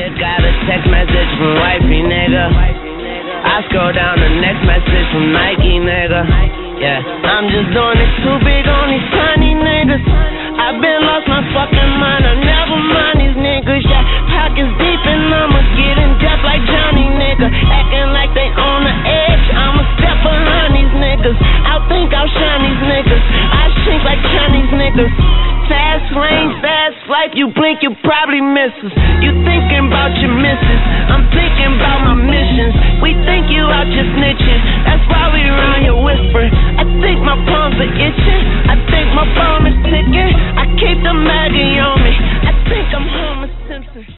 just got a text message from wifey, nigga. I scroll down the next message from Nike, nigga. Yeah, I'm just doing it too big on these tiny niggas. I've been lost my fucking mind, I never mind these niggas. Yeah, pockets deep and I'ma get in depth like Johnny, nigga. Acting like they on the edge, I'ma step behind these niggas. I'll think I'll shine these niggas. I shrink like Chinese niggas. Fast lane, fast life, you blink, you probably miss us. You thinking about your missus, I'm thinking about my missions.